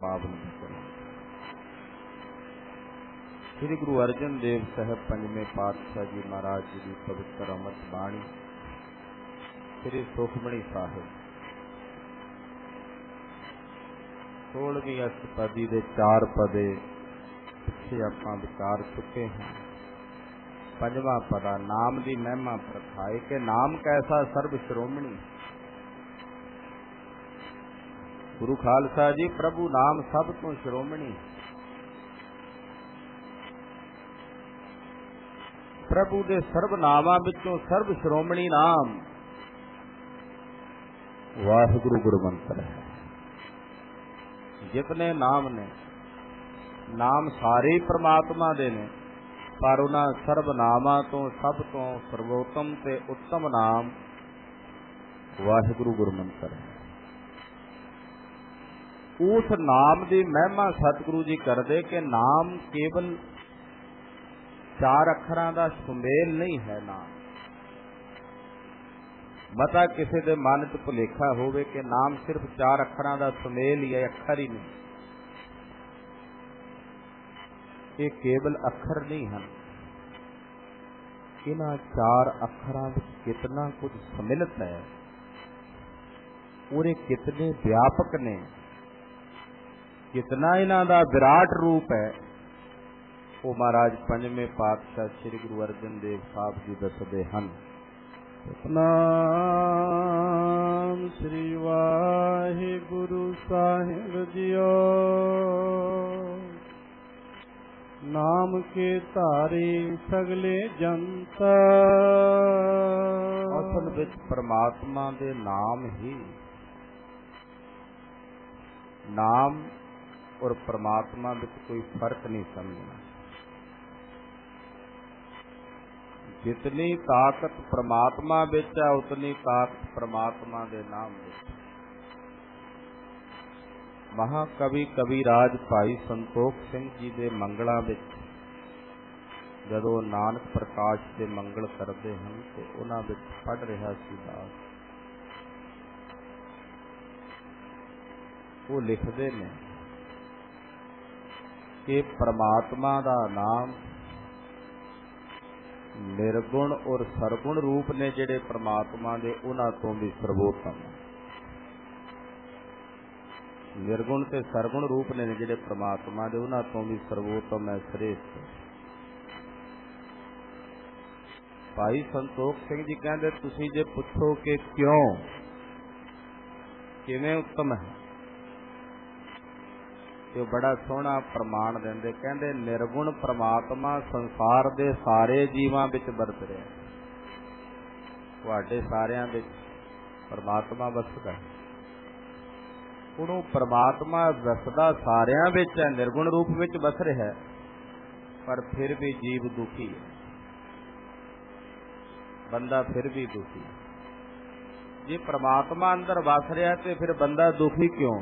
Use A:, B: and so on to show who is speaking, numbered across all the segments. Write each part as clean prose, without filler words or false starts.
A: पावन श्री गुरु अर्जन देव साहब पंजवें पातशाह जी महाराज जी की पवित्र अमृत बाणी श्री सुखमणी साहिब 16वीं अष्टपदी के 4 पदे पिछे आपां विचार चुके हैं। पंजवां पदा नाम की महिमा प्रखाए कि नाम कैसा सर्व श्रोमणी। गुरु खालसा जी प्रभु नाम सब तो श्रोमणी। प्रभु दे सर्व नामां विचों सर्व श्रोमणी नाम वाहिगुरु गुरमंत्र है। जितने नाम ने नाम सारे परमात्मा दे ने, पर उन्हां सर्व नामां तो सब तो सर्वोत्तम ते उत्तम नाम वाहिगुरु गुरमंत्र है। उस नाम की महिमा सतगुरु जी करदे कि नाम केवल 4 अखरां दा सुमेल नहीं है। नाम मता किसी दे मन च भुलेखा होवे कि नाम सिर्फ 4 अखरां दा सुमेल ही है, अखर ही नहीं। ये केवल अखर नहीं हैं, इन्हां 4 अखरां विच कितना कुछ सम्मिलित है और ये कितने व्यापक ने, कितना इन्हां दा विराट रूप है। वो महाराज पंजवें पातशाह श्री गुरु अर्जन देव साहब जी दसदे हन।
B: सतनाम श्री वाहिगुरु साहिब जियो। नाम के धारे सगले जंत।
A: असल विच परमात्मा दे नाम ही, नाम और परमात्मा में कोई फर्क नहीं समझना। जितनी ताकत परमात्मा विच है उतनी ताकत परमात्मा दे नाम विच। महाकवि कविराज भाई संतोख सिंह जी दे मंगलों विच जदों नानक प्रकाश के मंगल करते हैं तो उन्हां विच पढ़ रहा सी दास, वो लिखते हैं कि परमात्मा का नाम निर्गुण और सरगुण रूप ने जिहड़े परमात्मा दे उन्हां तों भी सर्वोत्तम। निर्गुण ते सरगुण रूप ने जिहड़े परमात्मा दे उन्हां तों भी सर्वोत्तम है, श्रेष्ठ। भाई संतोख सिंह जी कहते तुसीं जे पुछो कि क्यों किवें उत्तम है तो बड़ा सोहना प्रमाण देंदे। कहंदे निर्गुण परमात्मा संसार दे सारे जीवां विच वरत रहा, तुहाडे सारियां विच परमात्मा वसदा। हुण परमात्मा वसदा सारियां विच है, निर्गुण रूप विच वस रहा है, पर फिर भी जीव दुखी है, बंदा फिर भी दुखी है। जे परमात्मा अंदर वस रहा तो फिर बंदा दुखी क्यों?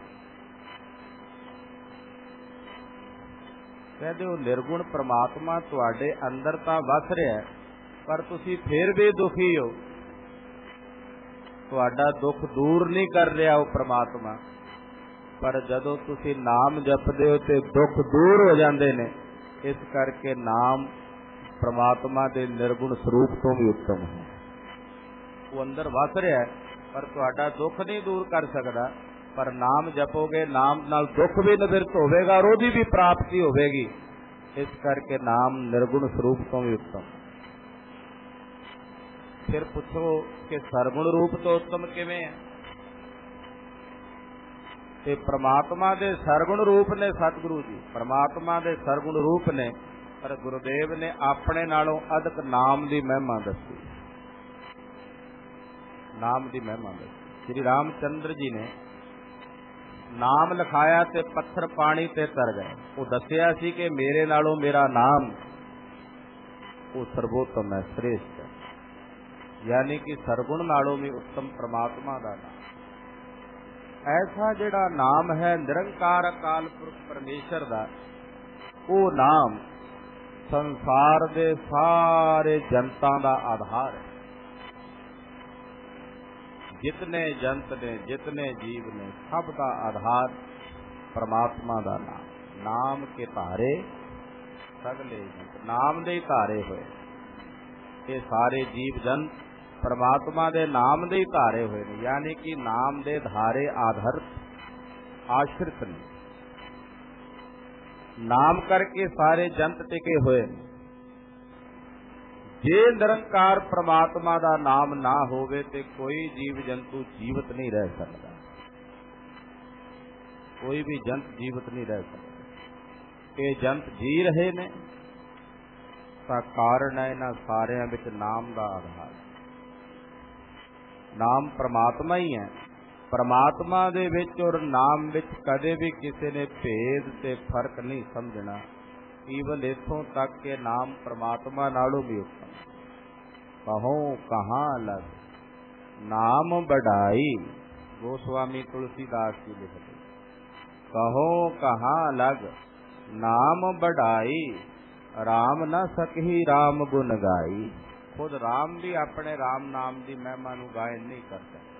A: कहते हो निर्गुण परमात्मा तुहाडे अंदर तां वस रहा है, पर तुसी फिर भी दुखी हो। तुहाडा दुख दूर नहीं कर रहा वो परमात्मा, पर जदों तुसी नाम जपदे हो तो दुख दूर हो जाते हैं। इस करके नाम परमात्मा के निर्गुण स्वरूप तो भी उत्तम है। वो अंदर वस रहा है पर तुहाडा दुख नहीं दूर कर सकता, पर नाम जपोगे नाम नाल दुख भी निवृत्त होवेगा और ओदी भी प्राप्ति होवेगी। इस करके नाम निर्गुण स्वरूप तो भी उत्तम। फिर पूछो कि सरगुण रूप तो उत्तम किवें है? ते परमात्मा दे सरगुण रूप ने सतगुरु जी, परमात्मा दे सरगुण रूप ने, पर गुरुदेव ने अपने नालों अधिक नाम की महिमा दसी। नाम की महिमा दसी। श्री रामचंद्र जी ने नाम लिखाया ते पत्थर पानी ते तर गए। वो दसिया सी कि मेरे नालों मेरा नाम वो सर्वोत्तम है, श्रेष्ठ है, यानी कि सरगुण नालों भी उत्तम परमात्मा का नाम। ऐसा जिहड़ा नाम है निरंकार अकाल पुरख परमेश्वर का, वो नाम संसार दे सारे जनता का आधार है। जितने जंत ने, जितने जीव ने, सब का आधार परमात्मा का नाम, नाम के धारे सगले जंत, नाम दे धारे हुए ये सारे जीव जंत परमात्मा दे नाम दे धारे हुए ने, यानी कि नाम दे धारे आधारित आश्रित ने, नाम करके सारे जंत टिके हुए ने। जे निरंकार परमात्मा का नाम ना होवे ते कोई जीव जंतु जीवित नहीं रह सकता, कोई भी जंत जीवित नहीं रह सकता। ये जंत जी रहे ने ता कारण है इन्हां सारियां विच नाम का आधार। नाम परमात्मा ही है, परमात्मा दे विच और नाम विच कदे भी किसी ने भेद ते फर्क नहीं समझना। ईवन इथों तक के नाम परमात्मा नालों भी उत्तम। कहो कहाँ लग नाम बढ़ाई, गोस्वामी तुलसीदास जी लिखते, कहो कहाँ लग नाम बढ़ाई, राम न सकही राम गुण गाई। खुद राम भी अपने राम नाम की महिमा नूं गायन नहीं कर सकता।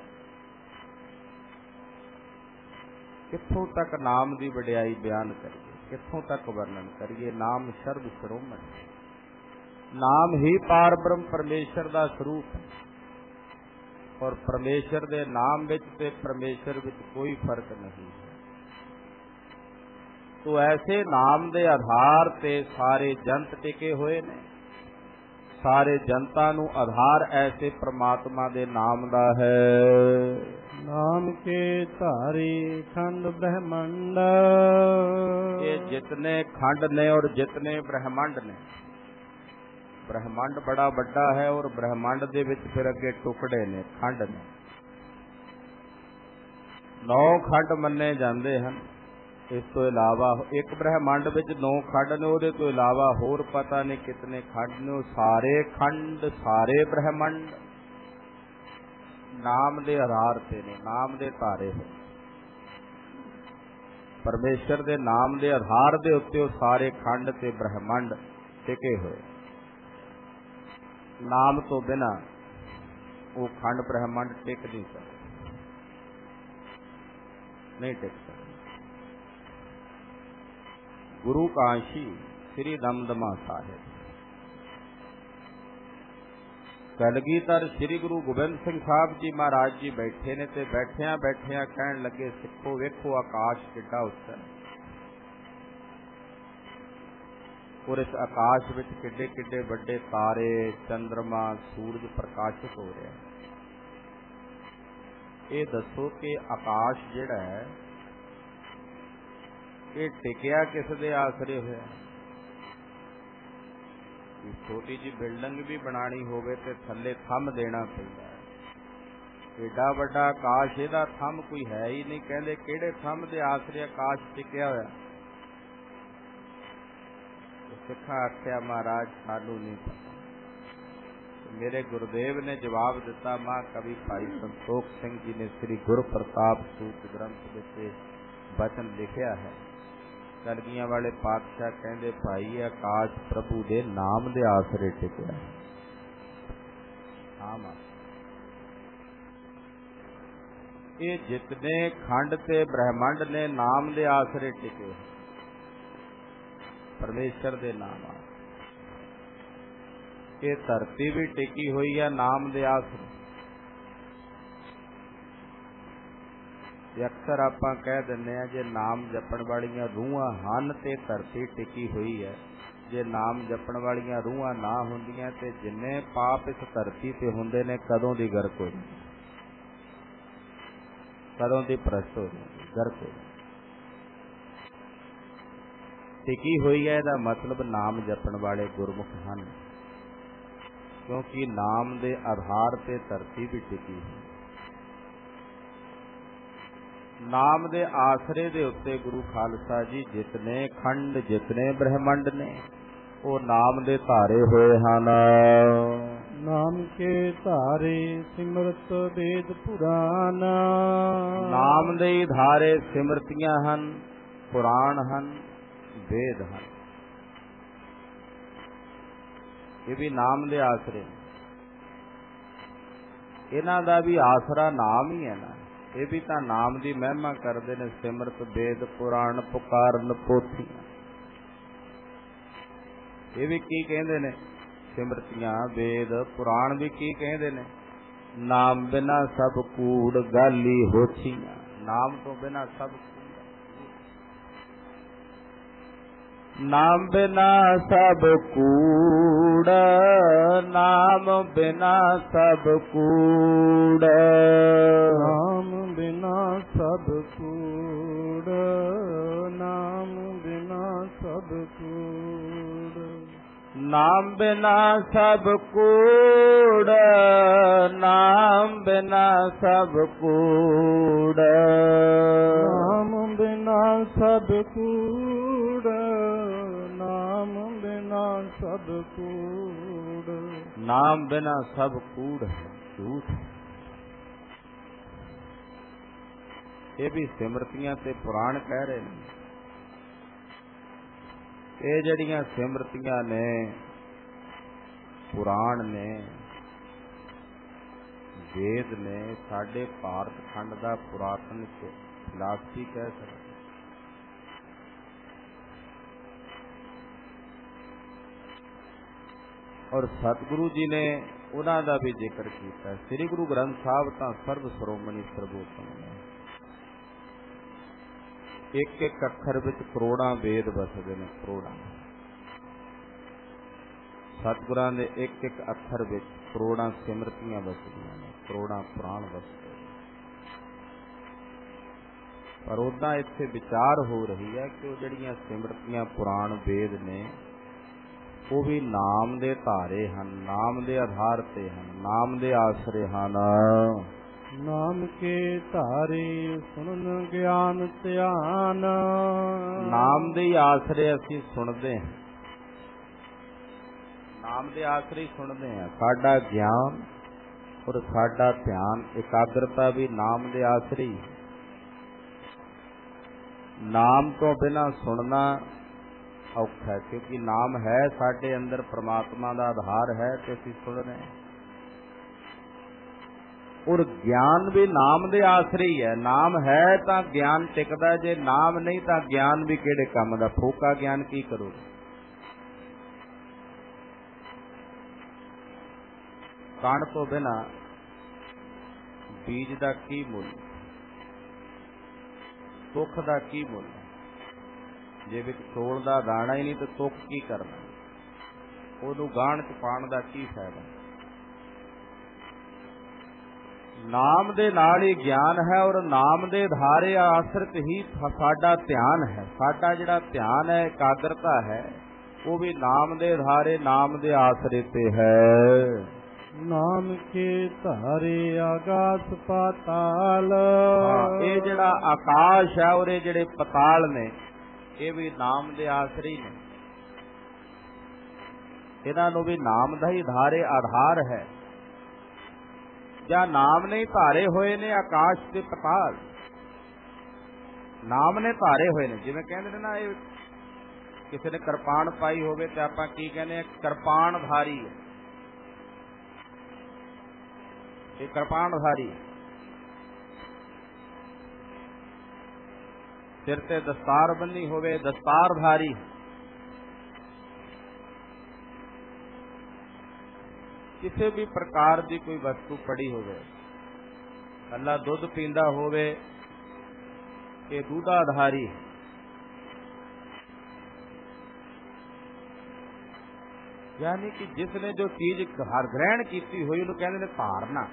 A: कित्थों तक नाम की वडियाई बयान करिए, कित्थों तक वर्णन करिए। नाम सर्व श्रोमणी, नाम ही पार ब्रह्म परमेश्वर का स्वरूप है, और परमेश्वर के नाम विच ते परमेश्वर विच कोई फर्क नहीं है। तो ऐसे नाम दे आधार ते सारे जंत टिके हुए ने। सारे जनता नू आधार ऐसे परमात्मा दे नाम दा है।
B: नाम के धारे खंड ब्रह्मंड,
A: ये जितने खंड ने और जितने ब्रह्मांड ने, ब्रह्मांड बड़ा बड़ा है और ब्रह्मांड दे विच फिर अगे टुकड़े ने, खंड ने। 9 खंड मन्ने जाते हैं। इस तो इलावा एक ब्रह्मांड विच 9 खंड ने, उहदे तो इलावा होर पता नहीं कितने खंड ने। सारे खंड सारे ब्रह्मांड नाम दे आधार ते ने, नाम दे धारे है। परमेश्वर दे नाम दे आधार दे उत्ते सारे खंड ते ब्रह्मांड टिके हुए। नाम तो बिना वो खंड ब्रह्मांड टिक नहीं सकते, नहीं टिक सकते। गुरु काशी श्री दमदमा साहिब, कलगीधर श्री गुरु गोबिंद सिंह साहब जी महाराज जी बैठे ने, ते बैठिया बैठिया कहन लगे, सिखो वेखो आकाश किड्डा उत्ता है, और इस आकाश विच किड्डे किड्डे बड़े तारे चंद्रमा सूरज प्रकाशित हो रहे हैं। ये दसो कि आकाश जिहड़ा है ये टिकिया किस दे आसरे होया? छोटी जी बिल्डिंग भी बनानी होवे ते थल्ले थंम देना पैंदा है। एडा वड्डा आकाश, इहदा थंम कोई है ही नहीं। कहंदे किहड़े थंम दे आसरे आकाश टिकिया होया? सिखा आख्या महाराज सानू नहीं पता। मेरे गुरुदेव ने जवाब दिता, मां कवि भाई संतोख सिंह जी ने श्री गुरु प्रताप सूत ग्रंथ विच वचन लिखिया है। कलगियां वाले पातशाह कहंदे, भाई आकाश प्रभु दे नाम दे आसरे टिकिया। हाँ, ये जितने खंड ते ब्रह्मांड ने नाम दे आसरे टिके, परमेश्वर दे नाम। ये धरती भी टिकी हुई है नाम दे आसरे। अक्सर आपां कह दिंदे आ, जे नाम जपण वालियां रूहां हन ते धरती टिकी हुई है। जे नाम जपण वालियां रूहां ना हुंदियां ते जिन्ने पाप इस धरती ते हुंदे ने कदों दी गर्क हो जांदी, कदों दी भ्रष्ट हो जांदी, गर्क हो जांदी। टिकी हुई है इहदा मतलब नाम जपण वाले गुरमुख हन, क्योंकि नाम दे आधार ते धरती भी टिकी है। नाम दे आसरे दे उत्ते गुरु खालसा जी जितने खंड जितने ब्रह्मंड ने वो नाम दे धारे होए हन।
B: नाम के धारे सिमरत वेद पुराण,
A: नाम दे धारे सिमरतियां हन, पुराण हन, वेद हन। ये भी नाम दे आसरे, इन्हां दा भी आसरा नाम ही है ना। ਇਹ ਵੀ ਤਾਂ ਨਾਮ ਦੀ ਮਹਿਮਾ ਕਰਦੇ ਨੇ। ਸਿਮਰਤ ਵੇਦ ਪੁਰਾਣ ਪੁਕਾਰਨ ਪੋਥੀਆਂ, ਇਹ ਵੀ ਕੀ ਕਹਿੰਦੇ ਨੇ? ਸਿਮਰਤੀਆਂ ਵੇਦ ਪੁਰਾਣ ਵੀ ਕੀ ਕਹਿੰਦੇ ਨੇ? ਨਾਮ ਬਿਨਾ ਸਭ ਕੂੜ ਗਾਲੀ ਹੋਛੀਆਂ। ਨਾਮ ਤੋਂ ਬਿਨਾ ਸਭ ਨਾਮ ਬਿਨਾ ਸਭ ਕੂੜ, ਨਾਮ ਬਿਨਾ ਸਭ ਕੂੜ,
B: ਨਾਮ ਬਿਨਾ ਸਭ ਕੂੜ, ਨਾਮ ਬਿਨਾ ਸਭ ਕੂੜ,
A: ਨਾਮ ਬਿਨਾ ਸਭ ਕੂੜ, ਨਾਮ ਬਿਨਾ ਸਭ ਕੂੜ,
B: ਨਾਮ ਬਿਨਾ ਸਭ ਕੂੜ, ਨਾਮ ਬਿਨਾ ਸਭ ਕੂੜ,
A: ਨਾਮ ਬਿਨਾ ਸਭ ਕੂੜ ਹੈ, ਝੂਠ। ਇਹ ਵੀ ਸਿਮਰਤੀਆਂ ਤੇ ਪੁਰਾਣ ਕਹਿ ਰਹੇ ਨੇ। ਇਹ ਜਿਹੜੀਆਂ ਸਿਮਰਤੀਆਂ ਨੇ, ਪੁਰਾਣ ਨੇ, ਵੇਦ ਨੇ, ਸਾਡੇ ਭਾਰਤ ਖੰਡ ਦਾ ਪੁਰਾਤਨ ਫਿਲਾਸਫੀ ਕਹਿ ਸਕਦੇ। ਔਰ ਸਤਿਗੁਰੂ ਜੀ ਨੇ ਉਹਨਾਂ ਦਾ ਵੀ ਜ਼ਿਕਰ ਕੀਤਾ। ਸ੍ਰੀ ਗੁਰੂ ਗ੍ਰੰਥ ਸਾਹਿਬ ਤਾਂ ਸਰਬ ਸ਼੍ਰੋਮਣੀ ਸਰਬੋਤਮ ਹੈ। ਇੱਕ ਇੱਕ ਅੱਖਰ ਵਿੱਚ ਕਰੋੜਾਂ ਵੇਦ ਵਸਦੇ ਨੇ, ਕਰੋੜਾਂ। ਸਤਿਗੁਰਾਂ ਦੇ ਇੱਕ ਇੱਕ ਅੱਖਰ ਵਿੱਚ ਕਰੋੜਾਂ ਸਿਮਰਤੀਆਂ ਵਸਦੀਆਂ ਨੇ, ਕਰੋੜਾਂ ਪੁਰਾਣ ਵਸਦੇ ਨੇ। ਪਰ ਉਦਾਂ ਇੱਥੇ ਵਿਚਾਰ ਹੋ ਰਹੀ ਹੈ ਕਿ ਉਹ ਜਿਹੜੀਆਂ ਸਿਮਰਤੀਆਂ ਪੁਰਾਣ ਵੇਦ ਨੇ, ਉਹ ਵੀ ਨਾਮ ਦੇ ਧਾਰੇ ਹਨ, ਨਾਮ ਦੇ ਆਧਾਰ ਤੇ ਹਨ, ਨਾਮ ਦੇ ਆਸਰੇ ਹਨ।
B: ਨਾਮ ਕੇ ਧਾਰੇ ਸੁਣਨ ਗਿਆਨ ਧਿਆਨ,
A: ਨਾਮ ਦੇ ਆਸਰੇ ਅਸੀਂ ਸੁਣਦੇ ਹਾਂ, ਨਾਮ ਦੇ ਆਸਰੇ ਹੀ ਸੁਣਦੇ ਹਾਂ। ਸਾਡਾ ਗਿਆਨ ਔਰ ਸਾਡਾ ਧਿਆਨ, ਇਕਾਗਰਤਾ ਵੀ ਨਾਮ ਦੇ ਆਸਰੇ ਹੀ। ਨਾਮ ਤੋਂ ਬਿਨਾਂ ਸੁਣਨਾ ਔਖਾ ਹੈ, ਕਿਉਂਕਿ ਨਾਮ ਹੈ ਸਾਡੇ ਅੰਦਰ, ਪ੍ਰਮਾਤਮਾ ਦਾ ਆਧਾਰ ਹੈ ਤੇ ਅਸੀਂ ਸੁਣ ਰਹੇ ਹਾਂ। ਔਰ ਗਿਆਨ ਵੀ ਨਾਮ ਦੇ ਆਸਰੇ ਹੀ ਹੈ। ਨਾਮ ਹੈ ਤਾਂ ਗਿਆਨ ਟਿਕਦਾ, ਜੇ ਨਾਮ ਨਹੀਂ ਤਾਂ ਗਿਆਨ ਵੀ ਕਿਹੜੇ ਕੰਮ ਦਾ? ਫੋਕਾ ਗਿਆਨ ਕੀ ਕਰੋਗੇ? ਕਣ ਤੋਂ ਬਿਨਾਂ ਬੀਜ ਦਾ ਕੀ ਮੁੱਲ? ਤੁਖ ਦਾ ਕੀ ਮੁੱਲ? ਜੇ ਵਿੱਚ ਚੋਲ ਦਾ ਦਾਣਾ ਹੀ ਨਹੀਂ ਤਾਂ ਤੁਖ ਕੀ ਕਰਨਾ? ਉਹਨੂੰ ਗਾਣ ਚ ਪਾਉਣ ਦਾ ਕੀ ਫਾਇਦਾ? ਨਾਮ ਦੇ ਨਾਲ ਹੀ ਗਿਆਨ ਹੈ, ਔਰ ਨਾਮ ਦੇ ਧਾਰੇ ਆਸਰਿਤ ਹੀ ਸਾਡਾ ਧਿਆਨ ਹੈ। ਸਾਡਾ ਜਿਹੜਾ ਧਿਆਨ ਹੈ, ਇਕਾਗਰਤਾ ਹੈ, ਉਹ ਵੀ ਨਾਮ ਦੇ ਧਾਰੇ, ਨਾਮ ਦੇ ਆਸਰੇ ਤੇ ਹੈ।
B: ਨਾਮ ਕੇ ਧਾਰੇ ਆਕਾਸ਼ ਪਾਤਾਲ,
A: ਇਹ ਜਿਹੜਾ ਆਕਾਸ਼ ਹੈ ਔਰ ਇਹ ਜਿਹੜੇ ਪਤਾਲ ਨੇ, ਇਹ ਵੀ ਨਾਮ ਦੇ ਆਸਰੇ ਹੀ ਨੇ। ਇਹਨਾਂ ਨੂੰ ਵੀ ਨਾਮ ਦਾ ਹੀ ਧਾਰੇ ਆਧਾਰ ਹੈ। ਜਾਂ ਨਾਮ ਨੇ ਧਾਰੇ ਹੋਏ ਨੇ ਆਕਾਸ਼ ਤੇ ਪਤਾਲ, ਨਾਮ ਨੇ ਧਾਰੇ ਹੋਏ ਨੇ। ਜਿਵੇਂ ਕਹਿੰਦੇ ਨੇ ਨਾ, ਇਹ ਕਿਸੇ ਨੇ ਕਿਰਪਾਨ ਪਾਈ ਹੋਵੇ ਤੇ ਆਪਾਂ ਕੀ ਕਹਿੰਦੇ ਆ? ਕਿਰਪਾਨ ਧਾਰੀ ਹੈ, ਇਹ ਕਿਰਪਾਨ ਧਾਰੀ। ਸਿਰ ਤੇ ਦਸਤਾਰ ਬੰਨੀ ਹੋਵੇ, ਦਸਤਾਰ ਧਾਰੀ। ਕਿਸੇ ਵੀ ਪ੍ਰਕਾਰ ਦੀ ਕੋਈ ਵਸਤੂ ਪੜੀ ਹੋਵੇ, ਕੱਲਾ ਦੁੱਧ ਪੀਂਦਾ ਹੋਵੇ, ਇਹ ਦੁੱਧਾਧਾਰੀ। ਯਾਨੀ ਕਿ ਜਿਸ ਨੇ ਜੋ ਚੀਜ਼ ਹਰ ਗ੍ਰਹਿਣ ਕੀਤੀ ਹੋਈ ਉਹਨੂੰ ਕਹਿੰਦੇ ਨੇ ਧਾਰਨਾ।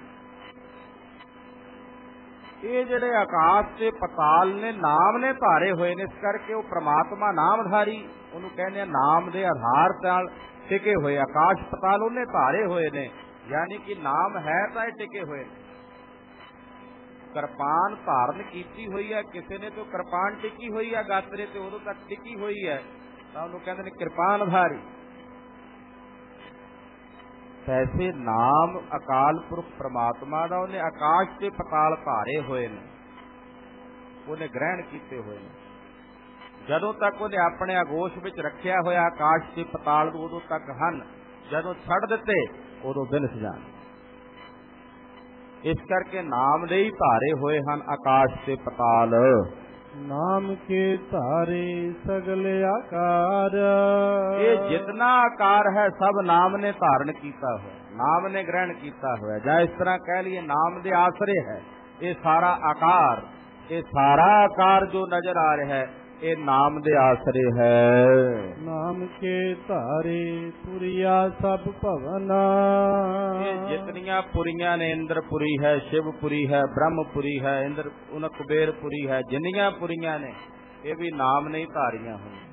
A: ਇਹ ਜਿਹੜੇ ਆਕਾਸ਼ ਤੇ ਪਤਾਲ ਨੇ, ਨਾਮ ਨੇ ਧਾਰੇ ਹੋਏ ਨੇ, ਇਸ ਕਰਕੇ ਉਹ ਪ੍ਰਮਾਤਮਾ ਨਾਮਧਾਰੀ, ਉਹਨੂੰ ਕਹਿੰਦੇ ਆ ਨਾਮ ਦੇ ਆਧਾਰ ਨਾਲ ਟਿਕੇ ਹੋਏ। ਆਕਾਸ਼ ਪਤਾਲ ਉਹਨੇ ਧਾਰੇ ਹੋਏ ਨੇ, ਯਾਨੀ ਕਿ ਨਾਮ ਹੈ ਤਾਂ ਇਹ ਟਿਕੇ ਹੋਏ। ਕਿਰਪਾਨ ਧਾਰਨ ਕੀਤੀ ਹੋਈ ਹੈ ਕਿਸੇ ਨੇ, ਤੇ ਕਿਰਪਾਨ ਟਿਕੀ ਹੋਈ ਹੈ ਗਾਤਰੇ ਤੇ, ਉਦੋਂ ਤੱਕ ਟਿਕੀ ਹੋਈ ਹੈ, ਤਾਂ ਉਹਨੂੰ ਕਹਿੰਦੇ ਨੇ ਕਿਰਪਾਨਧਾਰੀ। ਐਸੇ ਨਾਮ ਅਕਾਲ ਪੁਰਖ ਪ੍ਰਮਾਤਮਾ ਦਾ, ਉਹਨੇ ਆਕਾਸ਼ ਤੇ ਪਤਾਲ ਧਾਰੇ ਹੋਏ ਨੇ, ਉਹਨੇ ਗ੍ਰਹਿਣ ਕੀਤੇ ਹੋਏ ਨੇ। ਜਦੋਂ ਤੱਕ ਉਹਨੇ ਆਪਣੇ ਆਗੋਸ਼ ਵਿੱਚ ਰੱਖਿਆ ਹੋਇਆ ਆਕਾਸ਼ ਤੇ ਪਤਾਲ ਨੂੰ, ਉਦੋਂ ਤੱਕ ਹਨ। ਜਦੋਂ ਛੱਡ ਦਿੱਤੇ ਉਦੋਂ ਬਿਨਸ ਜਾਣ। ਇਸ ਕਰਕੇ ਨਾਮ ਦੇ ਹੀ ਧਾਰੇ ਹੋਏ ਹਨ ਆਕਾਸ਼ ਤੇ ਪਤਾਲ।
B: ਨਾਮ ਕੇ ਧਾਰੇ ਸਗਲ ਆਕਾਰ।
A: ਇਹ ਜਿਤਨਾ ਆਕਾਰ ਹੈ ਸਭ ਨਾਮ ਨੇ ਧਾਰਨ ਕੀਤਾ ਹੋਇਆ, ਨਾਮ ਨੇ ਗ੍ਰਹਿਣ ਕੀਤਾ ਹੋਇਆ। ਜਾਂ ਇਸ ਤਰ੍ਹਾਂ ਕਹਿ ਲਈਏ ਨਾਮ ਦੇ ਆਸਰੇ ਹੈ ਇਹ ਸਾਰਾ ਆਕਾਰ। ਇਹ ਸਾਰਾ ਆਕਾਰ ਜੋ ਨਜ਼ਰ ਆ ਰਿਹਾ ਹੈ ਇਹ ਨਾਮ ਦੇ ਆਸਰੇ ਹੈ।
B: ਨਾਮ ਕੇ ਧਾਰੇ ਪੁਰੀਆ ਸਭ ਭਵਨ।
A: ਇਹ ਜਿਤਨੀਆਂ ਪੁਰੀਆਂ ਨੇ, ਇੰਦਰਪੁਰੀ ਹੈ, ਸ਼ਿਵਪੁਰੀ ਹੈ, ਬ੍ਰਹਮਪੁਰੀ ਹੈ, ਇੰਦਰ ਉਹਨਾਂ ਕੁਬੇਰਪੁਰੀ ਹੈ, ਜਿੰਨੀਆਂ ਪੁਰੀਆਂ ਨੇ ਇਹ ਵੀ ਨਾਮ ਨੇ ਧਾਰੀਆਂ ਹੋਈਆਂ।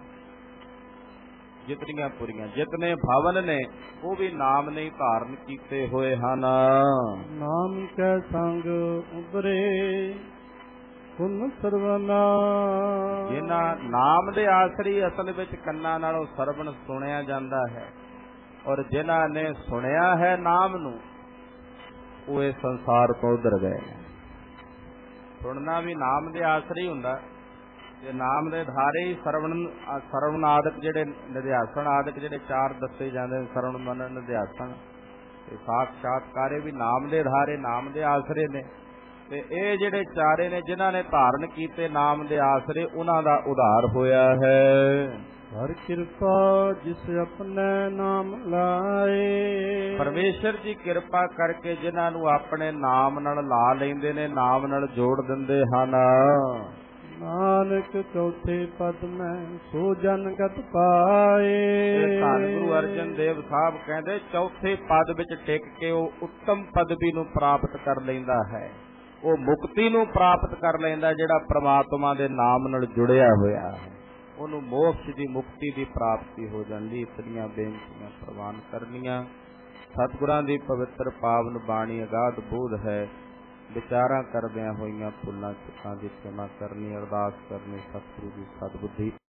A: ਜਿਤਨੀਆਂ ਪੁਰੀਆਂ, ਜਿਤਨੇ ਭਵਨ ਨੇ ਉਹ ਵੀ ਨਾਮ ਨੇ ਧਾਰਨ ਕੀਤੇ ਹੋਏ ਹਨ।
B: ਨਾਮ ਕੈ ਸੰਗ ਉਬਰੇ ਕੁਨ ਸਰਵਨਾ।
A: ਜਿਨ੍ਹਾਂ ਨਾਮ ਦੇ ਆਸਰੀ ਅਸਲ ਵਿੱਚ ਕੰਨਾਂ ਨਾਲੋਂ ਸਰਵਣ ਸੁਣਿਆ ਜਾਂਦਾ ਹੈ, ਔਰ ਜਿਨ੍ਹਾਂ ਨੇ ਸੁਣਿਆ ਹੈ ਨਾਮ ਨੂੰ ਉਹ ਇਸ ਸੰਸਾਰ ਤੋਂ ਉਧਰ ਗਏ। ਸੁਣਨਾ ਵੀ ਨਾਮ ਦੇ ਆਸਰੇ ਹੀ ਹੁੰਦਾ। ਤੇ ਨਾਮ ਦੇ ਧਾਰੇ ਹੀ ਸਰਵਣ ਆਦਿਕ ਜਿਹੜੇ ਨਿਧਿਆਸਣ ਆਦਿਕ ਜਿਹੜੇ ਚਾਰ ਦੱਸੇ ਜਾਂਦੇ ਨੇ, ਸਰਵਣ ਮਨਨ ਨਿਧਿਆਸਣ ਤੇ ਸਾਖਸ਼ਾਤਕਾਰੇ ਵੀ ਨਾਮ ਦੇ ਧਾਰੇ, ਨਾਮ ਦੇ ਆਸਰੇ ਨੇ। ਤੇ ਇਹ ਜਿਹੜੇ ਚਾਰੇ ਨੇ ਜਿਨ੍ਹਾਂ ਨੇ ਧਾਰਨ ਕੀਤੇ ਨਾਮ ਦੇ ਆਸਰੇ, ਉਹਨਾਂ ਦਾ ਉਧਾਰ ਹੋਇਆ ਹੈ।
B: ਹਰ ਕਿਰਪਾ ਜਿਸ ਆਪਣੇ ਨਾਮ ਲਾਏ।
A: ਪਰਮੇਸ਼ਰ ਜੀ ਕਿਰਪਾ ਕਰਕੇ ਜਿਨ੍ਹਾਂ ਨੂੰ ਆਪਣੇ ਨਾਮ ਨਾਲ ਲਾ ਲੈਂਦੇ ਨੇ, ਨਾਮ ਨਾਲ ਜੋੜ ਦਿੰਦੇ ਹਨ।
B: ਨਾਨਕ ਚੌਥੇ ਪਦ ਮੈਂ ਸੋ ਜਨਗਤ ਪਾਏ।
A: ਧੰਨ ਗੁਰੂ ਅਰਜਨ ਦੇਵ ਸਾਹਿਬ ਕਹਿੰਦੇ ਚੌਥੇ ਪਦ ਵਿੱਚ ਟਿਕ ਕੇ ਉਹ ਉੱਤਮ ਪਦਵੀ ਨੂੰ ਪ੍ਰਾਪਤ ਕਰ ਲੈਂਦਾ ਹੈ, ਉਹ ਮੁਕਤੀ ਨੂੰ ਪ੍ਰਾਪਤ ਕਰ ਲੈਂਦਾ ਜਿਹੜਾ ਪ੍ਰਮਾਤਮਾ ਦੇ ਨਾਮ ਨਾਲ ਜੁੜਿਆ ਹੋਇਆ ਹੈ। ਉਹਨੂੰ ਮੋਕਸ਼ ਦੀ, ਮੁਕਤੀ ਦੀ ਪ੍ਰਾਪਤੀ ਹੋ ਜਾਂਦੀ। ਇਤਨੀਆਂ ਬੇਨਤੀਆਂ ਪ੍ਰਵਾਨ ਕਰਨੀਆਂ। ਸਤਿਗੁਰਾਂ ਦੀ ਪਵਿੱਤਰ ਪਾਵਨ ਬਾਣੀ ਅਗਾਧ ਬੋਧ ਹੈ। ਵਿਚਾਰਾਂ ਕਰਦਿਆਂ ਹੋਈਆਂ ਭੁੱਲਾਂ ਚੁੱਕਾਂ ਦੀ ਖਿਮਾ ਕਰਨੀ, ਅਰਦਾਸ ਕਰਨੀ ਸਤਿਗੁਰੂ ਦੀ ਸਤਿਬੁੱਧੀ